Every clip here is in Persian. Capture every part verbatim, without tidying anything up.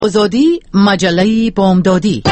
آزادی مجله بامدادی.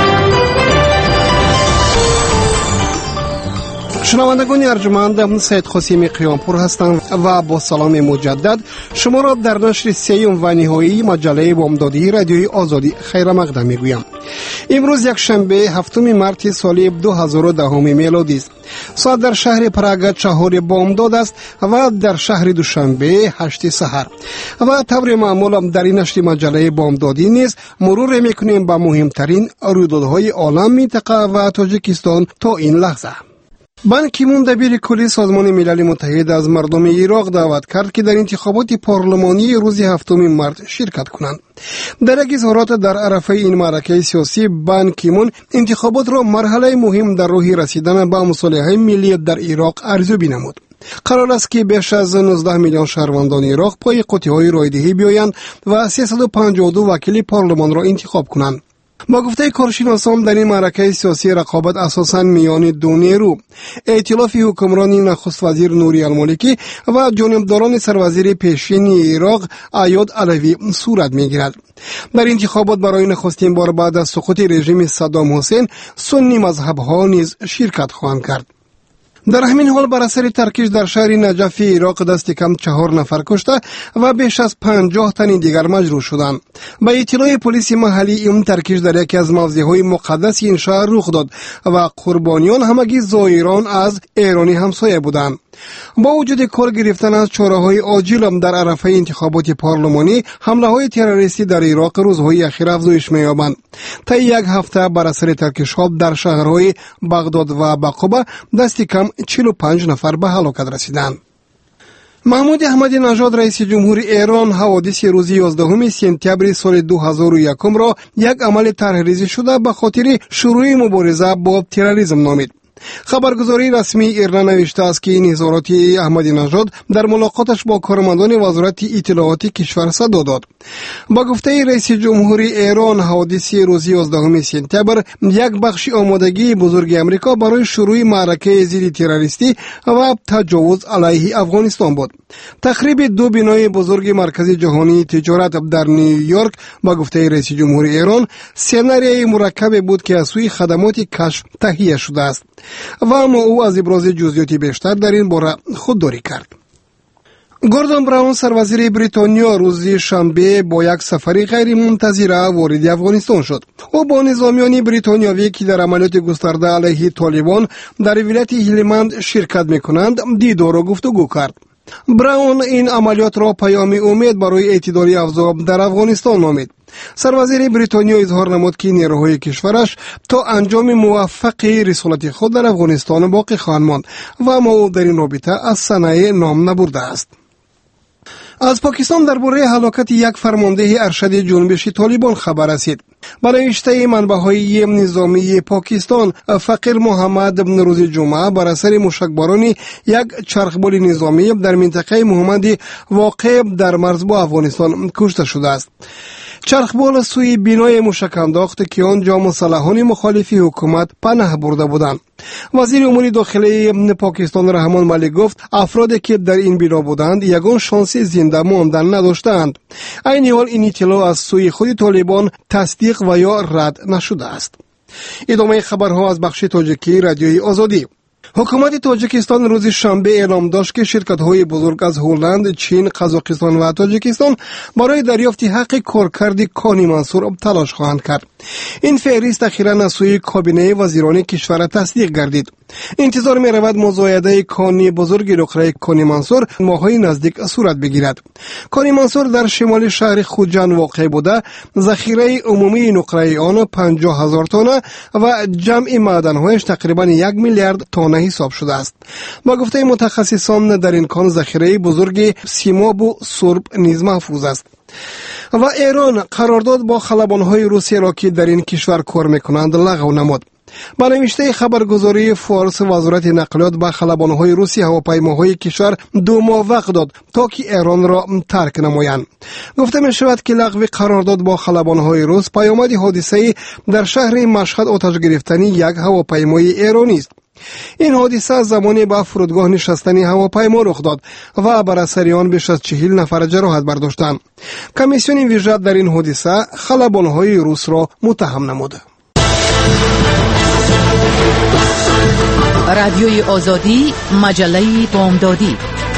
شنوندگان ارجمند، سید خسیمی قیامپور هستند و با سلام مجدد شما را در نشر سیوم و نهایی مجله بامدادی رادیوی آزادی خیر مقدم میگویم. امروز یک شنبه هفتم مارس سال دو هزار و ده میلادی است. ساعت در شهر پراگ چهار بامداد است و در شهر دوشنبه هشت سحر. و طور معمول در این نشر مجله بامدادی نیز مرور میکنیم با مهمترین رویدادهای عالم، منطقه و تاجیکستان تا این لحظه. بان کی مون دبیر کلی سازمان ملل متحد از مردم عراق دعوت کرد که در انتخابات پارلمانی روز هفتم مارس شرکت کنند. در یک اظهارات در عرفه این معرکه سیاسی، بان کی مون انتخابات را مرحله مهم در راه رسیدن به مصالحه ملی در عراق ارزیابی نمود. قرار است که بیش از نوزده میلیون شهروندان عراق پای قطعه‌های رایدهی بیایند و سیصد و پنجاه و دو وکیل پارلمان را انتخاب کنند. با گفته کارشناسان در این معرکه سیاسی رقابت اساساً میان دو نیرو، ائتلاف حکمرانی نخست وزیر نوری المالکی و جانبداران سروزیر پیشین عراق ایاد علوی صورت میگیرد. در انتخابات برای نخستین بار بعد از سقوط رژیم صدام حسین، سنی مذهب ها نیز شرکت خواهند کرد. در همین حال بر اثر ترکش در شهر نجف عراق دست کم چهار نفر کشته و بیش از پنجاه تن دیگر مجروح شدند. با اطلاع پلیس محلی، این ترکش در یکی از موضعهای مقدس این شهر رخ داد و قربانیان همگی زائران از ایرانی همسایه بودند. با وجود کار گرفتن از چاره‌های عاجل در عرفه انتخابات پارلمانی، حمله‌های تروریستی در عراق روزهای اخیر افزایش می‌یابند. تا یک هفته بر اثر ترکش‌ها در شهرهای بغداد و بقبه دست کم چهل و پنج نفر به هلاکت رسیدند. محمود احمدی نژاد رئیس جمهور ایران حوادث روز یازدهم سپتامبر سال دو هزار و یک را یک عمل طرحریزی شده به خاطر شروع مبارزه با تروریسم نامید. خبرگزاری رسمی ایرنا نوشته است که این اظهارات احمدی نژاد در ملاقاتش با کارمندان وزارت اطلاعات کشور صدا داد. با گفته رئیس جمهور ایران، حوادث روز یازدهم سپتامبر یک بخش آمادگی بزرگ امریکا برای شروع معرکه ضد تروریستی و تجاوز علیه افغانستان بود. تخریب دو بنای بزرگ مرکز جهانی تجارت در نیویورک، با گفته رئیس جمهور ایران، سناریوی مرکب بود که از سوی خدمات کشف تهیه شده است و اما او از ابراز جزئیات بیشتر در این باره خودداری کرد. گوردون براون سروزیر بریتانیا روز شنبه با یک سفری غیر منتظره وارد افغانستان شد. او با نظامیان بریتانیایی که در عملیات گسترده علیه طالبان در ولایت هلمند شرکت می‌کنند دیدار و گفتگو کرد. براون این عملیات را پیام امید برای اعتدال اوضاع در افغانستان نامید. سروزیر بریتانیا اظهار نمود که نیروهای کشورش تا انجام موفق رسالت خود در افغانستان باقی خواهند ماند و اما او در این رابطه از صنایع نام نبرده است. از پاکستان درباره هلاکت یک فرمانده ارشد جنبش طالبان خبر رسید. برای نوشته منبع‌های نظامی پاکستان، فقیر محمد بن روز جمعه بر اثر موشکباران یک چرخبال نظامی در منطقه محمدی واقع در مرز با افغانستان کشته شده است. چرخبال سوی بنای موشک انداخت که آنجا مسلحان مخالف حکومت پناه برده بودند. وزیر امور داخلی پاکستان رحمان مالی گفت افرادی که در این بنا بودند یگان شانس زنده ماندن نداشتند. عین حال این اطلاع از سوی خود طالبان تصدیق و یا رد نشده است. ادامه خبرها از بخش تاجیکی رادیوی آزادی. حکومت تاجیکستان روز شنبه اعلام داشت که شرکت‌های بزرگ از هلند، چین، قزاقستان و تاجیکستان برای دریافت حق کارکرد کانی منصور تلاش خواهند کرد. این فهرست اخیراً از سوی کابینه وزیران کشور تصدیق گردید. انتظار می‌رود مزایده کانی بزرگ نقره کانی منصور ماه‌های نزدیک صورت بگیرد. کانی منصور در شمال شهر خوجند واقع بوده، ذخیره عمومی نقره آن پنجاه هزار تن و جمع معدن‌هایش تقریباً یک میلیارد تن حساب شده است. با گفته متخصصان در این کان ذخیره بزرگ سیماب و سرب نیز محفوظ است. و ایران قرارداد با خلبان‌های روسیه را که در این کشور کار می‌کنند لغو نمود. با نوشته خبرگزاری فارس، وزارت نقلیات به خلبان‌های روسی هواپیماهای کشور دو ماه وقت داد تا که ایران را ترک نمایند. گفته می شود که لغو قرارداد با خلبان‌های روس پیامد حادثه در شهر مشهد آتش گرفتن یک هواپیمای ایرانی است. این حادثه زمانی با فرودگاه نشستنی هواپیما رخ داد و بر اثر آن بیش از چهل نفر جراحت برداشتند. کمیسیون ویژه در این حادثه خلبان‌های روس را متهم نمود. رادیوی آزادی، مجله بامدادی.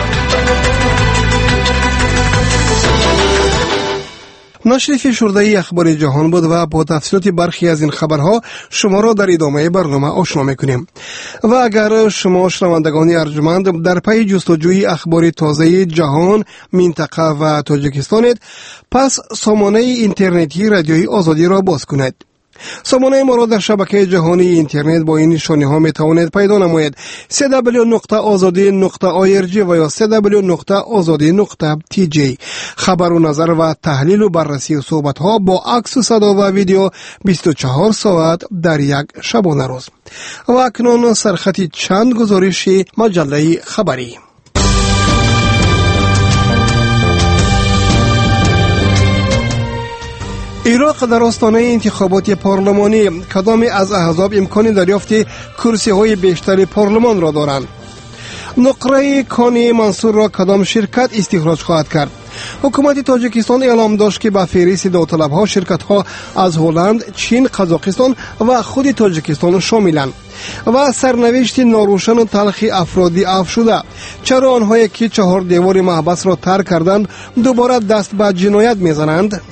نشر فشرده اخبار جهان بود و با تفصیلات برخی از این خبرها شما را در ادامه برنامه آشنا می‌کنیم. و اگر شما شنوندگان ارجمند در پی جستجوی اخبار تازه جهان، منطقه و تاجیکستانید، پس سامانه اینترنتی رادیوی آزادی را باز کنید. سامانه ما را در شبکه جهانی اینترنت با این نشانی ها می توانید پیدا نمایید: دبلیو دبلیو دبلیو نقطه آزادی نقطه آی آر جی و یا دبلیو دبلیو دبلیو نقطه آزادی نقطه تی جی. خبر و نظر و تحلیل و بررسی و صحبت ها با عکس و صدا و ویدیو بیست و چهار ساعت در یک شبانه روز. و اکنون سرخطی چند گزارشی مجله خبری. عراق در آستانه انتخابات پارلمانی، کدام از احزاب امکان دریافت کرسی های بیشتر پارلمان را دارند؟ نقره کانی منصور را کدام شرکت استخراج خواهد کرد؟ حکومت تاجیکستان اعلام داشت که به فهرست داوطلب ها شرکت ها از هلند، چین، قزاقستان و خود تاجیکستان شاملند. و سرنوشت ناروشن و تلخی افرادی عفو شده. چرا آنهایی که چهار دیوار محبس را ترک کردند دوباره دست به جنایت میزنند؟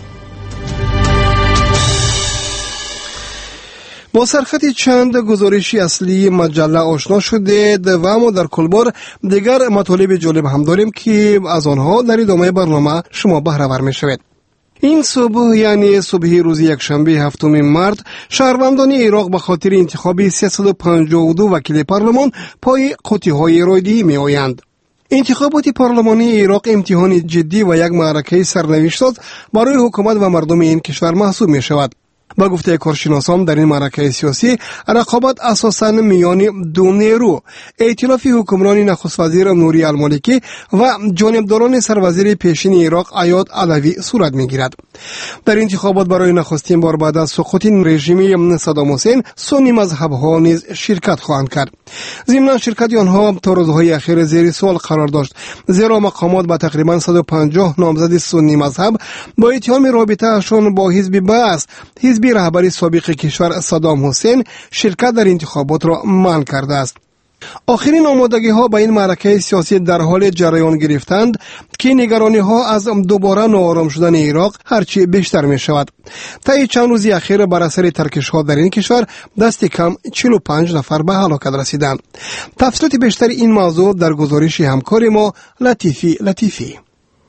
با سرخط چند گزارشی اصلی مجله آشنا شدید و ما در کلبار دیگر مطالب جالب هم داریم که از آنها در ادامه برنامه شما بهره ور می‌شوید. این صبح یعنی صبح روز یکشنبه هفتم مارس، شهروندان عراق به خاطر انتخاب سیصد و پنجاه و دو وکیل پارلمان پای قوطی‌های رایدی می‌آیند. انتخابات پارلمانی عراق امتحان جدی و یک معرکه سرنوشت برای حکومت و مردم این کشور محسوب می‌شود. با گفته کارشناسان در این معرکه سیاسی، رقابت اساساً میان دو نیرو، ائتلاف حکمرانی نخست وزیر نوری المالکی و جانبداران سروزیر پیشین عراق ایاد علوی صورت میگیرد. در انتخابات برای نخستین بار بعد از سقوط رژیم صدام حسین، سنی مذهب‌ها نیز شرکت خواهند کرد. ضمن شرکت آنها تا روزهای اخیر زیر سوال قرار داشت، زیرا مقامات با تقریباً صد و پنجاه نامزد سنی مذهب با اتهام رابطه‌شان با حزب بعث، حزب رهبری سابق کشور صدام حسین، شرکت در انتخابات را منع کرده است. آخرین آمادگی ها به این معرکه سیاسی در حال جریان گرفتند که نگرانی ها از دوباره ناآرام شدن عراق هرچی بیشتر می شود. طی چند روزی اخیر بر اثر ترکش ها در این کشور دست کم چهل و پنج نفر به هلاکت رسیدند. تفصیلات بیشتر این موضوع در گزارش همکار ما لطیفی لطیفی.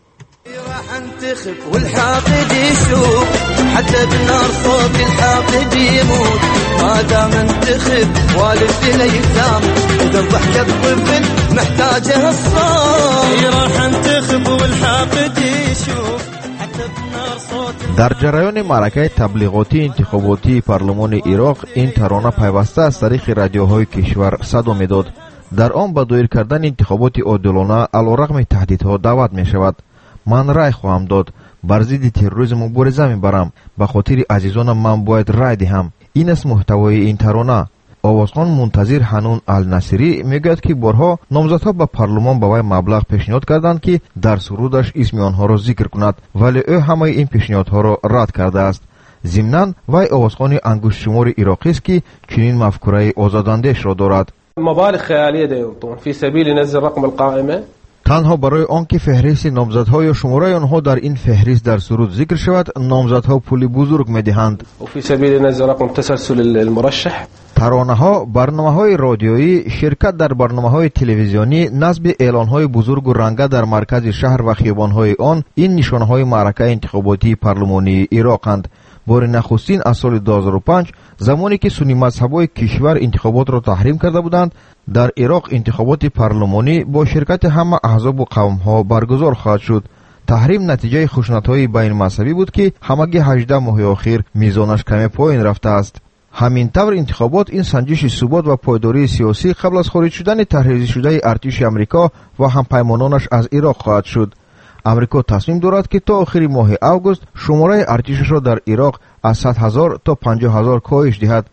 راح انتخب والحاقد يشوف حتى بالنار صوت الحاقد يموت ما دام انتخب والد الايتام اذا ضحك الطفل محتاجه الصوت راح انتخب والحاقد يشوف حتى بالنار صوت. در جریان معرکه تبلیغاتی انتخاباتی پارلمان عراق این ترانه پیوسته از طریق رادیوهای کشور صدا میداد. در آن با دایر کردن انتخابات عادلانه علیرغم تهدیدها دعوت می شود. من رای خواهم داد، بر ضد تروریسم مبارزه میبرم، به خاطر عزیزانم من باید رای دهم. این است محتوای این ترانه. آوازخوان منتظر حنون النصری میگوید که بارها نامزدها به پارلمان به وی مبلغ پیشنهاد کردند که در سرودش اسم آنها را ذکر کند، ولی او همه این پیشنهادها را رد کرده است. ضمناً وی آوازخوان انگشت شمار عراقی است که چنین مفکوره آزاداندیش را دارد. مبالغ خیالیه دیوتون فی سبیل نزل رقم القائمه، تنها برای آنکه فهرست نامزدها یا شماره آنها در این فهرست در سرود ذکر شود، نامزدها پول بزرگ میدهند. و فی سبیل نزل رقم تسلسل المرشح، ترانه‌ها، برنامه‌های رادیویی، شرکت در برنامه‌های تلویزیونی، نصب اعلان‌های بزرگ و رنگه در مرکز شهر و خیابان‌های آن، این نشانه‌های معرکه انتخاباتی پارلمانی عراقند. بار نخستین از سال دو هزار و پنج زمانی که سنی مذهب‌های کشور انتخابات را تحریم کرده بودند، در عراق انتخابات پارلمانی با شرکت همه احزاب و قوم‌ها برگزار خواهد شد. تحریم نتیجه خشونت‌های بین مذهبی بود که همگی هجده ماه اخیر میزانش کمی پایین رفته است. همین طور انتخابات این سنجش ثبات و پایداری سیاسی قبل از خارج شدن تحریزی شده ارتش امریکا و همپیمانانش از عراق خواهد شد. امریکا تصمیم دارد که تا آخر ماه اوگوست شماره ارتشش را در عراق از صد هزار تا پنجاه هزار کاهش دهد.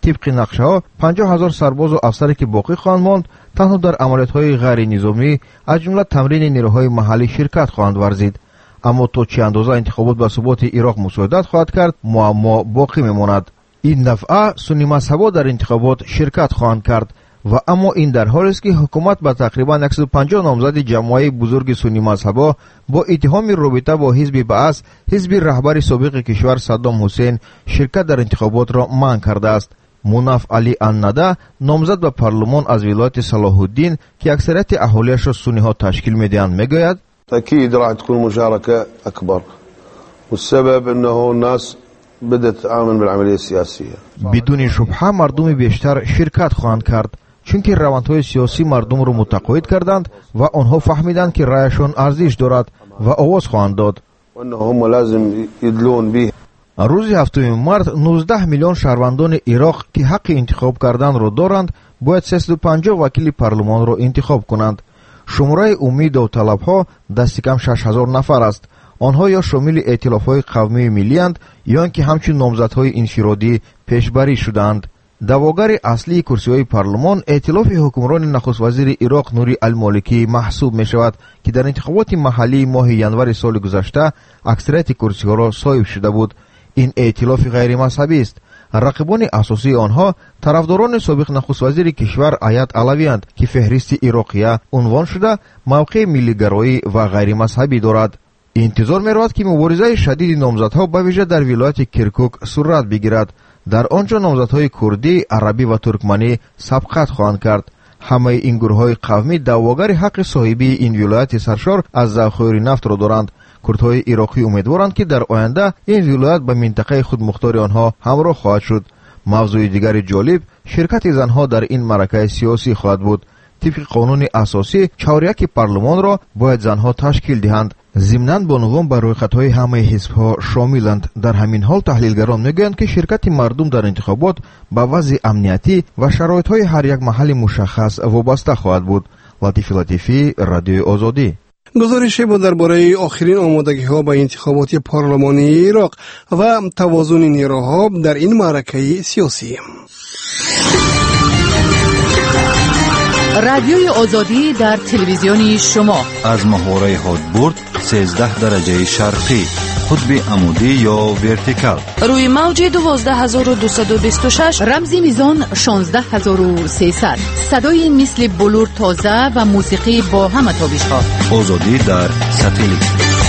طبق нақшаҳо панҷоҳ ҳазор сарбозу афсаре ки боқӣ хоҳанд монд танҳо дар амалиётҳои ғайринизомӣ аз ҷумла тамрини нерӯҳои маҳаллӣ ширкат хоҳанд варзид. аммо то чӣ андоза интихобот ба суботи ироқ мусоидат хоҳад кард, муаммо боқӣ мемонад. ин дафъа суннимазҳабо дар интихобот ширкат хоҳанд кард ва аммо ин дар ҳолест ки ҳукумат ба тақрибан сад و панҷоҳ номзади ҷамоаи бузурги суннимазҳабо бо иттиҳоми робита бо ҳизби баъс, ҳизби раҳбари собиқи кишвар Саддом Ҳусейн ширкат дар интихоботро манъ кардааст. мунаф Али Аннада, номзад ба парлумон аз вилояти Салоҳуддин ки аксарияти аҳолияшро сунниҳо ташкил медиҳанд, мегӯяд: أكيد راح تكون مشاركة أكبر والسبب أنه الناس بدأت تآمن بالعملية السياسية. بدون شبهة مردم بیشتر شرکت خواهند کرد چونکه روندهای سیاسی مردم رو متقاعد کردند و آنها فهمیدند که رأیشان ارزش دارد و آواز خواهند داد. و أنه هم لازم يدلون به. روز هفتم مارس نوزده میلیون شهروندان عراق که حق انتخاب کردن رو دارند باید سیصد و پنجاه وکیل پارلمان رو انتخاب کنند. شماره عمومی داوطلب‌ها دست کم شش هزار نفر است. آنها یا شامل ائتلاف‌های قومی ملی اند یا اینکه همچون نامزدهای انفرادی پیشبری شدند. دعواگر اصلی کرسی‌های پارلمان ائتلاف حکمران نخست وزیر عراق نوری المالکی محسوب می‌شود که در انتخابات محلی ماه ینور سال گذشته اکثریت کرسی‌ها را صایب شده بود. این ائتلاف غیر مذهبی است. رقیبان اساسی آنها طرفداران سابق نخست وزیر کشور ایت علوی اند که فهرست عراقیه عنوان شده موقع ملی‌گرایی و غیر مذهبی دارد. انتظار می‌رود که مبارزه شدید نامزدها به ویژه در ولایت کرکوک صورت بگیرد. در آنجا نامزدهای کردی، عربی و ترکمنی سبقت خواهند کرد. همه این گروه‌های قومی دعواگر حق صاحبی این ولایت سرشار از ذخایر نفت را دارند. کردهای عراقی امیدوارند که در آینده این ولایت به منطقه خودمختار آنها همراه خواهد شد. موضوع دیگر جالب شرکت زنها در این معرکه سیاسی خواهد بود. طبق قانون اساسی چهاریک پارلمان را باید زنها تشکیل دهند. ضمناً بانوان بر رویخطهای همه حزب‌ها شاملند. در همین حال تحلیلگران میگویند که شرکت مردم در انتخابات به وضع امنیتی و شرایط‌های هر یک محل مشخص وابسته خواهد بود. لطیف لطیفی، رادیو آزادی. گزارش بود درباره آخرین آمادگی‌ها به انتخابات پارلمانی عراق و توازن نیروها در این معرکه سیاسی. رادیوی آزادی در تلویزیونی شما از محوره هادبورد سیزده درجه شرقی، قطب عمودی یا ورتیکال، روی موج دوازده هزار و دویست و بیست و شش، رمزی میزان شانزده هزار و سیصد، صدای مثل بلور تازه و موسیقی با همه تابش‌ها. آزادی در ساتلیت.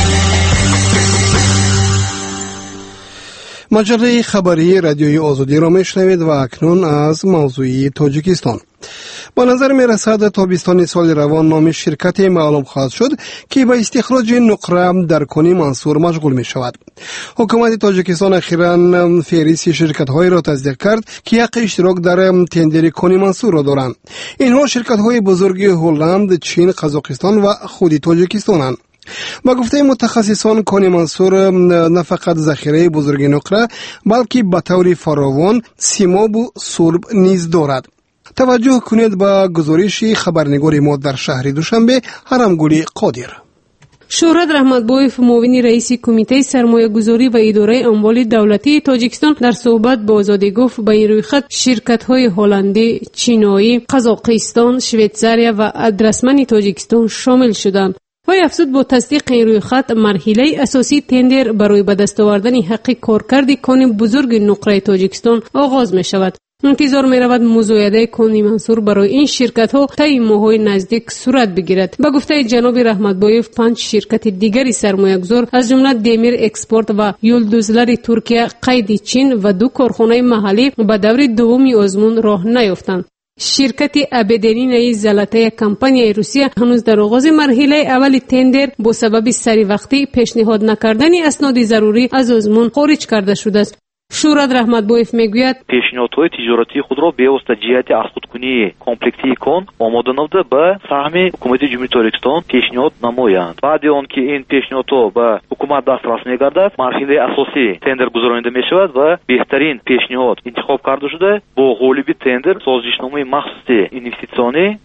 مجله خبری رادیوی آزادی را میشنوید و اکنون از موضوع تاجیکستان. با نظر می رسد تابستان سال روان نام شرکت معلوم خواهد شد که به استخراج نقره در کنی منصور مشغول می شود. حکومت تاجیکستان اخیراً فهرست شرکت های را تصدیق کرد که حق اشتراک در تندر کنی منصور را دارند. اینها شرکت های بزرگ هلند، چین، قزاقستان و خود تاجیکستانند. با گفته متخصصان کنی منصور نه فقط ذخیره بزرگ نقره بلکه به طور فراوان سیماب و سرب نیز دارد. توجه کنید به گزارش خبرنگار ما در شهر دوشنبه حرمگلی قادر. شهرت رحمتبایف معاون رئیس کمیته سرمایه‌گذاری و اداره اموال دولتی تاجیکستان در صحبت با آزادی گفت به این رویخط شرکت‌های هلندی، چینایی، قزاقستان، شویتزاریا و ادرسمن تاجیکستان شامل شدند. وی افزود با تصدیق این رویخط مرحله اساسی تندر برای به دست آوردن حق کارکرد کان بزرگ نقره تاجیکستان آغاز می شود. انتظار می رود مزایده کنی منصور برای این شرکت ها طی ماه‌های نزدیک صورت بگیرد. با گفته جناب رحمتبایف پنج شرکت دیگری سرمایه‌گذار از جمله دیمیر اکسپورت و یولدوزلر ترکیه قید چین و دو کارخانه محلی به دور دومی آزمون راه نیافتند. شرکت ابدینی زلاتای کمپانی روسیه هنوز در آغاز مرحله اول تندر با سبب سری وقتی پیشنهاد نکردن اسناد ضروری از آزمون خارج کرده شده است. شورت رحمتبایف میگوید پیشنهادهای تجارتی خود را به واسطه جهت از خودکنی کمپلکسی کن آماده نموده به سهم حکومت جمهوری تاجیکستان پیشنهاد نمایند. بعد آنکه این پیشنهادها به حکومت دسترس میگردد مرحله اساسی تندر گذرانده میشود و بهترین پیشنهاد انتخاب کرده شده با غالب تندر سازشنامه مخصوص اینوستیسیونی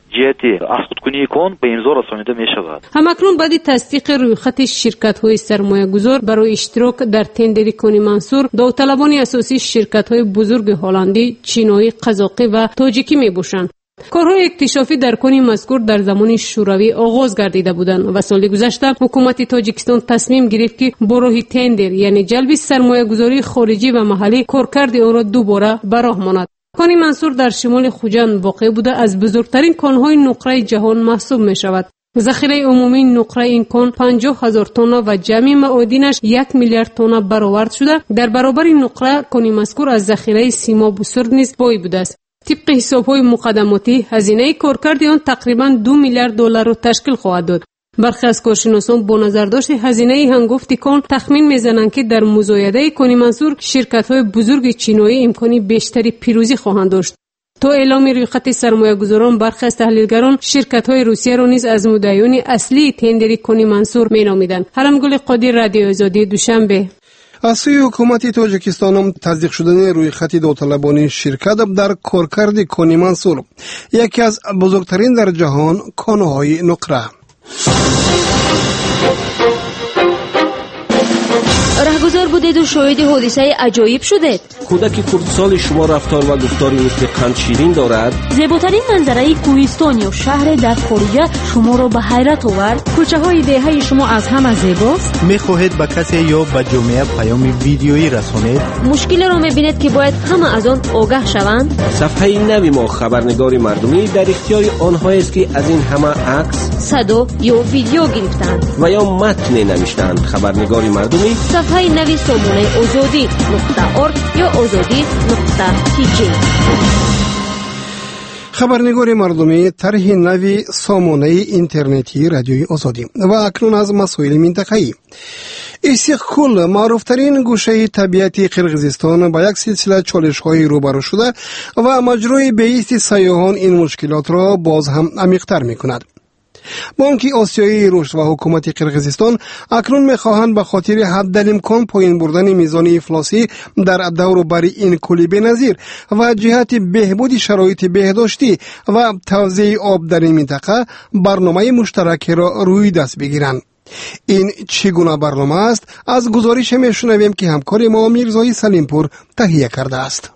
جهت از خودکنی کن به امضا رسانیده می شود. همکنون بعد تصدیق رویخط شرکت‌های سرمایه‌گذار برای اشتراک در تندر کنی منصور، داوطلبان اساسی شرکت‌های بزرگ هلندی، چینی، قزاقی و تاجیکی می‌باشند. کارهای اکتشافی در کنی مذکور در زمان شوروی آغاز گردیده بودند و سال گذشته حکومت تاجیکستان تصمیم گرفت که با راه تندر یعنی جلب سرمایه‌گذاری خارجی و محلی کارکرد آن را دوباره به راه ماند. کانی منصور در شمال خوجند واقع بوده از بزرگترین کان‌های نقره جهان محسوب می شود. ذخیره عمومی نقره این کان پنجاه هزار تن و جمعی معادنش یک میلیارد تن برآورد شده. در برابر نقره کانی مذکور از ذخیره سیماب و سرد نیز بای بوده است. طبق حساب‌های مقدماتی هزینه کارکرد آن تقریباً دو میلیارد دلار را تشکیل خواهد داد. برخی از کارشناسان با نظرداشت هزینه هنگفت کان تخمین میزنند که در مزایده کانی منصور شرکت‌های بزرگ چینی امکانی بیشتری پیروزی خواهند داشت. تا اعلام رویخط سرمایه‌گذاران برخی از تحلیلگران شرکت‌های روسیه را نیز از مدعیان اصلی تندر کانی منصور مینامیدند. حرمگل قادر، رادیو آزادی، دوشنبه. از سوی حکومت تاجیکستان هم تصدیق شدن روی خط داوطلبانه شرکت در کارکرد کانی منصور، یکی از بزرگترین در جهان کان‌های نقره. رهگذار بودید و شاهد حادثه عجایب شدید. کودک کردسال شما رفتار و گفتاری مثل قند شیرین دارد. زیباترین منظره کوهستان یا شهر در خارج شما را به حیرت آورد. کوچه های دهه شما از همه زیباست. میخواهید به کسی یا به جامعه پیام ویدیویی رسانید؟ مشکل را میبینید که باید همه از آن آگاه شوند. صفحه نوی ما خبرنگار مردمی در اختیار آنهایی است که از این همه عکس، صدا یا ویدیو گرفتند و یا متن نوشتند. خبرنگار مردمی صفحه نوی سامانه آزادی نقطه ارگ یا آزادی نقطه تی جی. خبرنگار مردمی طرح نوی سامانه اینترنتی رادیوی آزادی و اکنون از مسائل منطقه‌ای. ایسیقکول معروفترین گوشه طبیعتی قرقیزستان با یک سلسله چالش‌های روبرو شده و مجروی بیست سیاحان این مشکلات را باز هم عمیق‌تر می‌کند. بانک آسیایی رشد و حکومت قرقیزستان اکنون می‌خواهند به خاطر حداقل پایین بردن میزان افلاسی در دور و بر این کولی بنظیر و جهت بهبود شرایط بهداشتی و توزیع آب در این منطقه برنامه مشترک را روی دست بگیرند. این چگونه برنامه است؟ از گزارش میشنویم که همکار ما میرزای سلیمپور تهیه کرده است.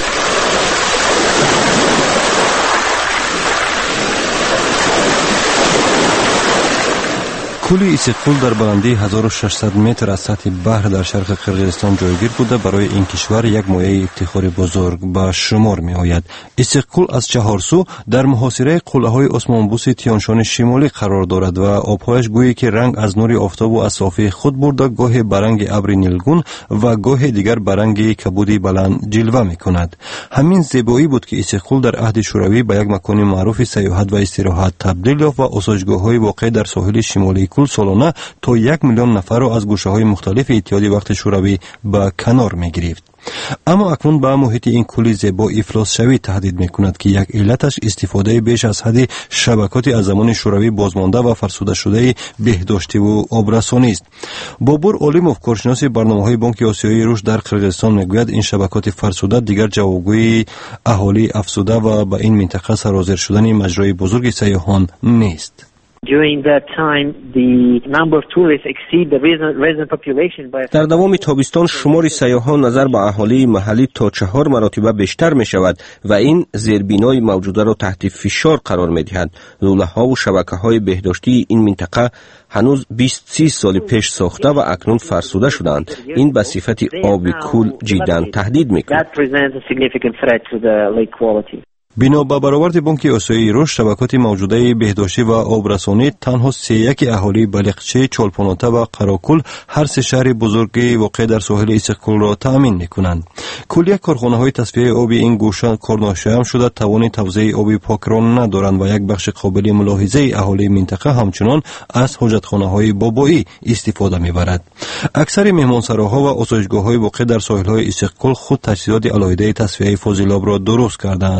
کولی ایسیقکول در بلندی هزار و ششصد متر از سطح بحر در شرق قرقیزستان جایگیر بوده برای این کشور یک مایه افتخار بزرگ به شمار می آید. ایسیقکول از چهار سو در محاصره قلعه‌های عثمانبوس تیانشان شمالی قرار دارد و آبهایش گویی که رنگ از نور آفتاب و از صافی خود برده گاه برنگ ابر نیلگون و گاه دیگر برنگ کبودی بلند جلوه می کند. همین زیبایی بود که ایسیقکول در عهد شوروی به یک مکان معروف سیاحت و استراحت تبدیل یافت و اساجگاه‌های واقع در ساحل شمالی کل سالانه تا یک میلیون نفر را از گوشه‌های مختلف اتحادی وقت شوروی به کنار می‌گرفت. اما اکنون به محیط این کولی زیبا افلاس شوی تهدید می‌کند که یک علتش استفاده بیش از حد شبکات از زمان شوروی بازمانده و فرسوده شده بهداشتی و آبرسانی است. بابور علیموف کارشناس برنامه‌های بانک آسیایی رشد در قرقیزستان میگوید این شبکات فرسوده دیگر جوابگوی اهالی افسوده و به این منطقه سرازیر شدن مجرای بزرگ سیاحان نیست. During that time, the number of tourists exceed the resident population by... در دوام تابستان شمار سیاحان نظر به اهالی محلی تا چهار مراتب بیشتر می شود و این زیربنای موجوده را تحت فشار قرار می دهد. لوله‌ها و شبکه‌های بهداشتی این منطقه هنوز بیست سی سال پیش ساخته و اکنون فرسوده شدند. این به صفت آب کول جداً تهدید می کند. بنا به برآورد بانک آسیایی رشد شبکات موجوده بهداشتی و آبرسانی تنها سی یک اهالی بلخچه، چولپاناته و قراکول هر سه شهر بزرگی واقع در ساحل ایسیقکول را تأمین می‌کنند. کلیه کارخانه‌های تصفیه آب این گوشه کارناشیان شده توان توزیع آب پاک را ندارند و یک بخش قابل ملاحظه اهالی منطقه همچنان از حاجتخانه‌های بابایی استفاده می‌برد. اکثر مهمانسراها و آسایشگاه‌های واقع در ساحل‌های ایسیقکول خود تجهیزات علاوه تصفیه فاضلاب را درست کردند، ولی با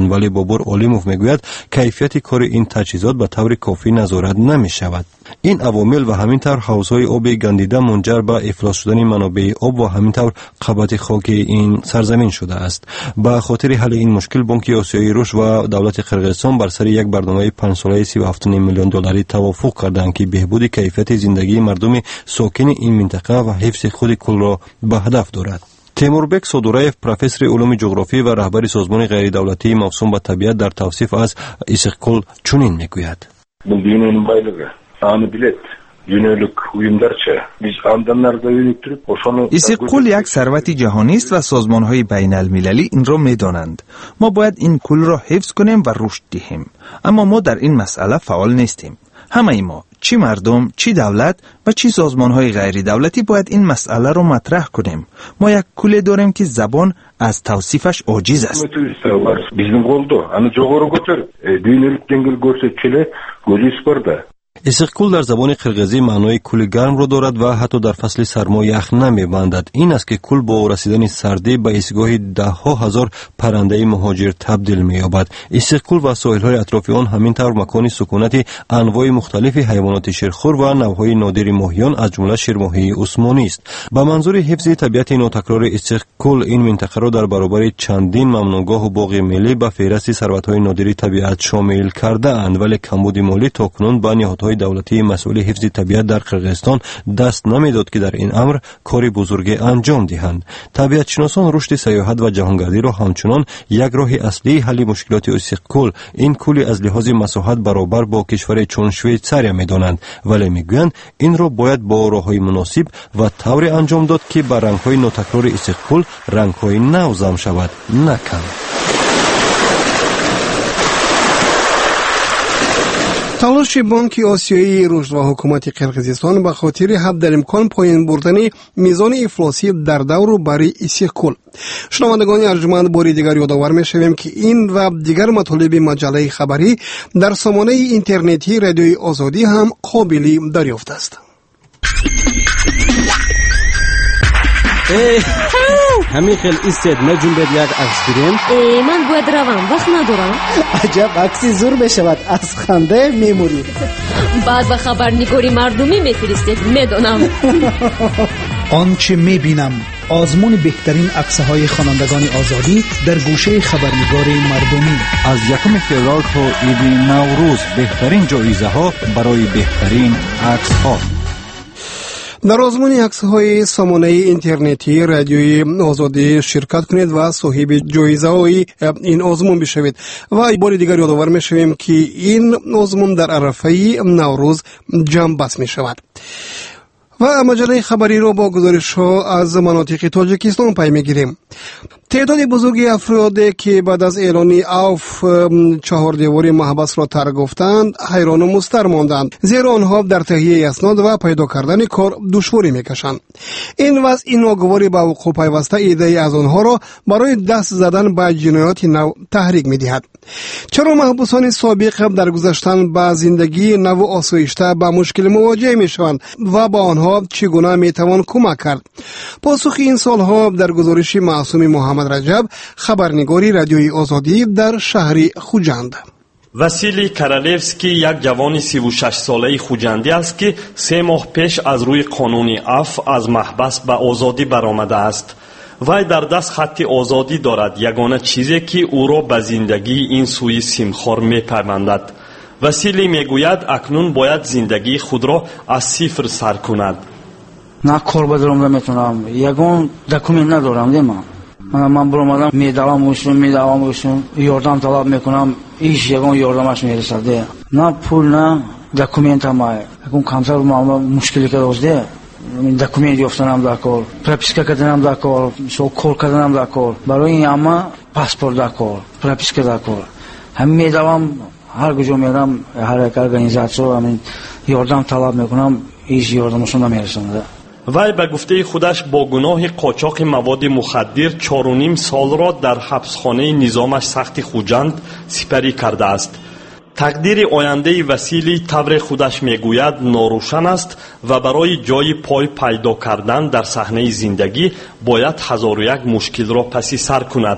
بابور اولیموف میگوید کیفیت کار این تجهیزات به طور کافی نظارت نمیشود. این عوامل و همینطور حوضهای آب گندیده منجر به افلاس شدن منابع آب و همینطور قبض خاک این سرزمین شده است. به خاطر حل این مشکل بانک آسیایی رشد و دولت قرقیزستان بر سر یک برنامه پنج ساله سی و هفت میلیون دلاری توافق کردند که بهبود کیفیت زندگی مردم ساکن این منطقه و حفظ خود کل را به هدف دارد. تیموربک صدورایف پروفسور علوم جغرافی و رهبر سازمان غیر دولتی موسوم به طبیعت در توصیف از istiqlal چنین میگوید: Bu dünyanın baylığı, anı bilet. Yönelik uyumlarca biz andanlarda yönettirip oşanı istiqlal یک ثروت جهانی است و سازمان‌های بین‌المللی این را می‌دانند. ما باید این کل را حفظ کنیم و رشد دهیم. اما ما در این مسئله فعال نیستیم. همه ما، چی مردم، چی دولت و چی سازمان‌های غیر دولتی باید این مسئله را مطرح کنیم. ما یک کل داریم که زبان از توصیفش عاجز است. Bizim oldu. Hani жоғары көтер. Dünyelik dengel görsekçili gözü isparda. استقلال در زبان قرقیزی معنای کل گرم را دارد و حتی در فصل سرما یخ نمی‌بندد. این است که کل با رسیدن سردی به ایستگاه ده ها هزار پرنده مهاجر تبدیل می‌یابد. استقلال و ساحل‌های اطراف آن همینطور مکان سکونت انواع مختلف حیوانات شیرخوار و نوع‌های نادر ماهیان از جمله شیرماهی عثمانی است. به منظور حفظ طبیعت ناتکرار استقلال این منطقه را در برابر چندین ممنوعگاه و باغ ملی به فهرست ثروت‌های نادر طبیعت شامل کرده اند، ولی کمبود مالی تاکنون به نهادهای دولتی مسئول حفظ طبیعت در قرقیزستان دست نمیداد که در این امر کاری بزرگ انجام دهند. طبیعت شناسان رشد سیاحت و جهانگردی را همچنان یک راه اصلی حل مشکلات استقلال این کلی از لحاظ مساحت برابر با کشور چون شویتزاریا میدانند، ولی میگویند این را باید با راههای مناسب و طوری انجام داد که به رنگ‌های ناتکرار استقلال رنگ‌های نو ضم شود، نه کم. تلاش بانک آسیایی رشد و حکومت قرقیزستان به خاطر حد امکان پایین بردن میزان افلاسی در دور برای استقلال. شنوندگان ارجمند، باری دیگر یادآور می‌شویم که این و دیگر مطالب مجله خبری در سامانه اینترنتی رادیوی آزادی هم قابل دریافت است. همین خیلی ایستید نجوم بید یک عکس گیریم. من باید روم، وقت ندارم. عجب عکسی زور بشود، از خنده میموری. بعد به خبرنگاری مردمی میفرستید، میدونم. آنچه میبینم آزمون بهترین عکس‌های خوانندگان آزادی در گوشه خبرنگار مردمی. از یکم فوریه تا عید نوروز بهترین جایزه ها برای بهترین عکس ها. در آزمون عکس‌های سامانه اینترنتی رادیوی آزادی شرکت کنید و صاحب جایزه‌های این آزمون بشوید. و بار دیگر یادآور می‌شویم که این آزمون در عرفه نوروز جمع بس می‌شود. و مجله خبری را با گزارش‌ها از مناطق تاجیکستان پی می‌گیریم. تعداد بزرگی افرادی که بعد از اعلان عفو چهار دیواری محبس را ترک گفتند حیران و مضطر ماندند، زیرا آنها در تهیه اسناد و پیدا کردن کار دشواری میکشند. این وضع ناگواری به وقوع پیوسته ایده‌ای از آنها را برای دست زدن به جنایات نو تحریک می‌دهد. چرا محبوسان سابق در گذشتن به زندگی نو و آسایشته به مشکل مواجه میشوند و با آنها چگونه میتوان کمک کرد؟ پاسخ این سالها در گزارش معصوم محمد رجب، خبرنگاری رادیوی آزادی در شهر خوجند. واسیلی کارالevski یک جوان سی و شش ساله خوجندی است که سه ماه پیش از روی قانون عفو از محبس به آزادی برآمده است. وی در دست خط آزادی دارد، یگانه چیزی که او را به زندگی این سوی سیمخوار میپیوندد. واسیلی میگوید اکنون باید زندگی خود را از صفر سر کند. نه کار بدارم نمیتونم، یگان دکومنت ندارم دیما. من برآمدم میدوام وشون میدوام وشون یاردم طلب میکنم، هیچ یگان یاردمش میرسه. نه پول نه دکومنت هم یگان کمتر مشکلی که داشته. دکومنت یافتنم در کار، پروپیسکا کردنم در کار، شو کار کردنم در کار، برای این اما پاسپورت در کار، پروپیسکا در کار. هم میدوام هر کجا میرم، هر یک ارگانیزاسیون همین یاردم طلب میکنم، هیچ یاردمشون نمیرسونه. وی به گفته خودش با گناه قاچاق مواد مخدر چهار و نیم سال را در حبسخانه نظامش سخت خوجند سپری کرده است. تقدیر آینده وسیلی طبر خودش میگوید ناروشن است و برای جای پای پیدا کردن در صحنه زندگی باید هزار و یک مشکل را پسی سر کند.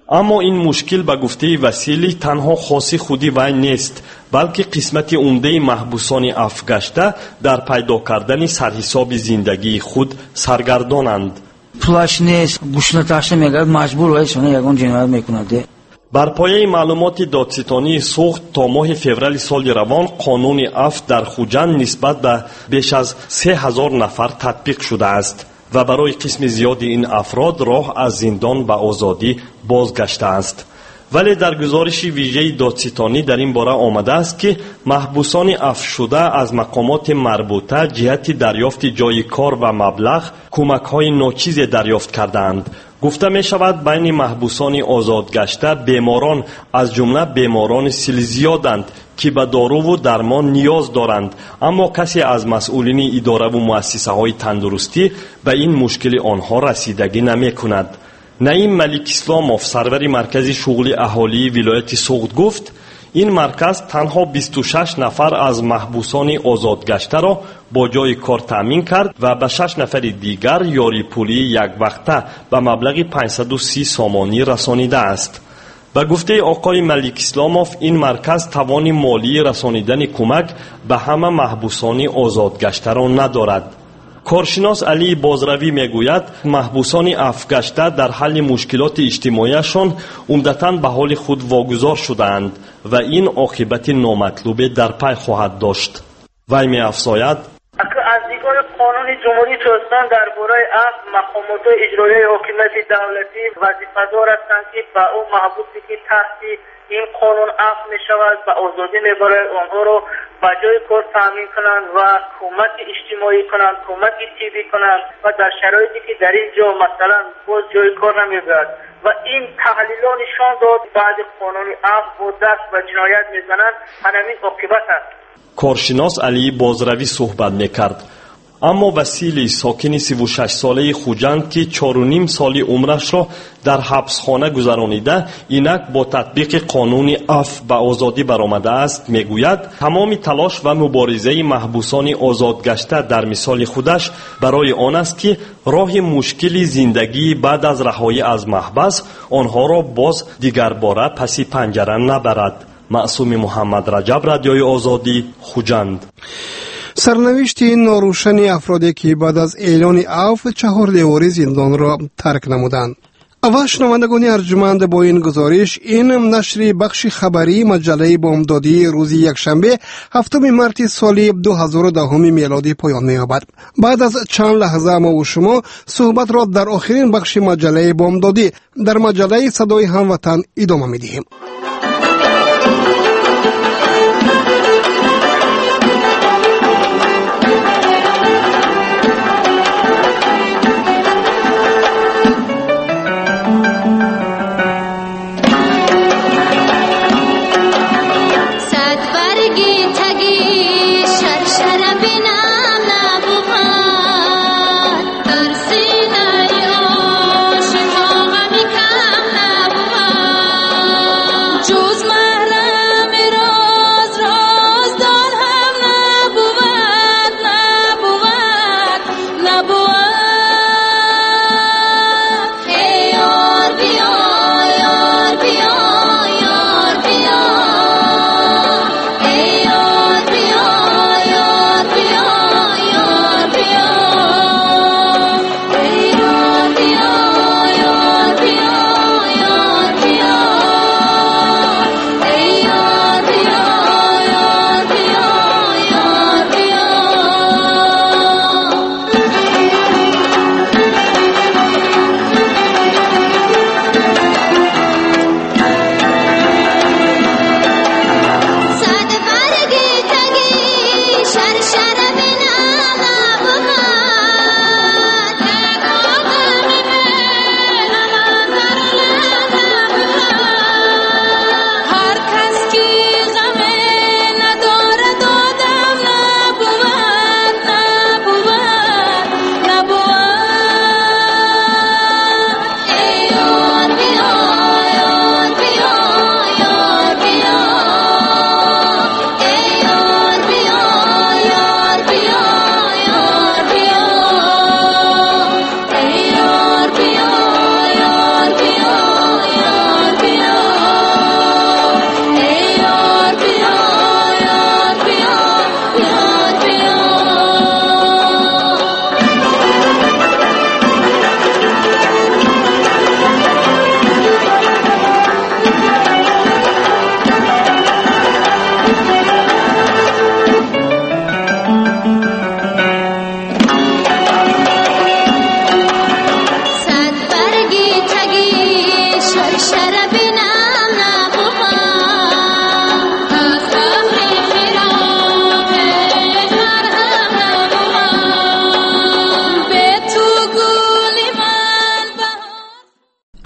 аммо ин мушкил ба гуфтаи василӣ танҳо хоси худи вай нест, балки қисмати умдаи маҳбусони афв гашта дар пайдо кардани сарҳисоби зиндагии худ саргардонанд. пулаш нест, гӯшнаташта мегӯяд маҷбур вай шона ягон ҷиноят мекунад. бар пояи маълумоти додситонии суғд то моҳи феврали соли равон қонуни афв дар хуҷанд нисбат ба беш аз се ҳазор нафар татбиқ шудааст ва барои қисми зиёди ин афрод роҳ аз зиндон ба озодӣ бозгаштааст. вале дар гузориши вижаи додситонӣ дар ин бора омадааст ки маҳбусони афвшуда аз мақомоти марбута ҷиҳати дарёфти ҷойи кор ва маблағ кӯмакҳои ночизе дарёфт кардаанд. гуфта мешавад байни маҳбусони озодгашта беморон аз ҷумла беморони силзиёданд ки ба доруву дармон ниёз доранд, аммо касе аз масъулини идораву муассисаҳои тандурустӣ ба ин мушкили онҳо расидагӣ намекунад. наим маликисломов, сарвари маркази шуғли аҳолии вилояти суғд гуфт, ин марказ танҳо бисту шаш нафар аз маҳбусони озодгаштаро бо ҷои кор таъмин кард ва ба шаш нафари дигар ёрипулии яквақта ба маблағи панҷсаду си сомонӣ расонидааст. ба гуфтаи оқои маликисломов, ин марказ тавони молии расонидани кӯмак ба ҳама маҳбусони озодгаштаро надорад. коршинос алии бозравӣ мегӯяд, маҳбусони афвгашта дар ҳалли мушкилоти иҷтимоияшон умдатан ба ҳоли худ вогузор шудаанд ва ин оқибати номатлубе дар пай хоҳад дошт. вай меафзояд: аз дигори қонуни ҷумҳурии Tojikiston дар бораи афв мақомотои иҷроияи ҳокимияти давлатӣ вазифадор ҳастанд ки ба ӯ маҳбусе ки таҳти ин қонун афв мешавад ба озодӣ мебарад, онҳоро ба ҷои кор таъмин kunand ва кӯмаки иҷтимоӣ kunand, кӯмаки тиббӣ kunand ва дар шароите ки дар ин ҷо масалан боз ҷои кор намебарад ва ин таҳлилон нишон дод баъди қонуни афв бо даст ба ҷиноят мезананд, ҳанамин оқибат аст. коршинос алии бозравӣ суҳбат мекард. аммо василӣ, сокини сиву шаш солаи хуҷанд ки чору ним соли умрашро дар ҳабсхона гузаронида инак бо татбиқи қонуни афв ба озодӣ баромадааст, мегӯяд тамоми талош ва муборизаи маҳбусони озодгашта дар мисоли худаш барои он аст ки роҳи мушкили зиндагии баъд аз раҳоӣ аз маҳбас онҳоро боз дигарбора паси панҷара набарад. маъсуми муҳаммад раҷаб, радиои озодӣ, хуҷанд. сарнавишти норӯшани афроде ки баъд аз эълони афв чаҳор девори зиндонро тарк намуданд. ва шунавандагони арҷуманд, бо ин гузориш ин нашри бахши хабарии маҷаллаи бомдодии рӯзи якшанбе ҳафтуми марти соли ду ҳазору даҳуми мелодӣ поён меёбад. баъд аз чанд лаҳза мову шумо суҳбатро дар охирин бахши маҷаллаи бомдодӣ дар маҷаллаи садои ҳамватан идома медиҳем.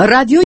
رادیو